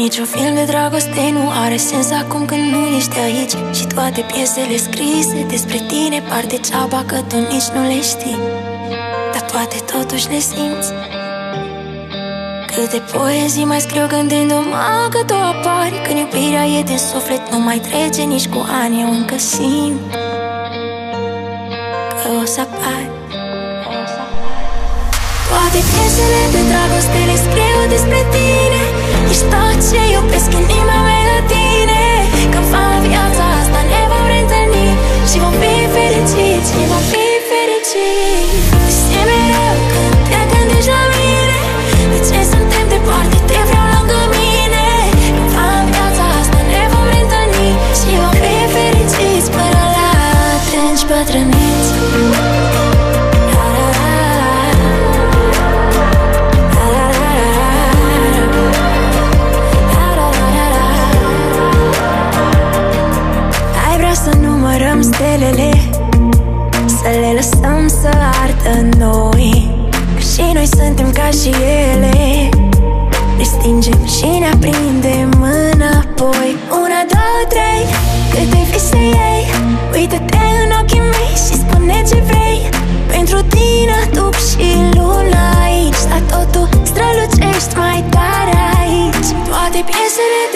Niciun film de dragoste nu are sens acum când nu ești aici. Și toate piesele scrise despre tine par degeaba că tu nici nu le știi, dar toate totuși le simți. Câte poezii mai scriu gândindu-mă că tu apari. Când iubirea e din suflet, nu mai trece nici cu ani. Eu încă simt că o să apari. Toate piesele de dragoste le scriu despre tine. Ești tot ce iubesc, inima mea la tine. Cândva în viața asta ne vom reîntâlni și vom fi fericiți, și vom fi fericiți. Simt mereu când te gândești la mine. De ce suntem departe, te vreau lângă mine. Cândva în viața asta ne vom reîntâlni și vom fi fericiți până la adânci bătrâniți. Stelele, să le lăsăm să ardă noi, că și noi suntem ca și ele. Ne stingem și ne aprindem înapoi. 1, 2, 3, câte vise ei. Uită-te în ochii mei și spune ce vrei. Pentru tine aduc și luna aici, dar totul strălucești mai tare aici. Toate piesele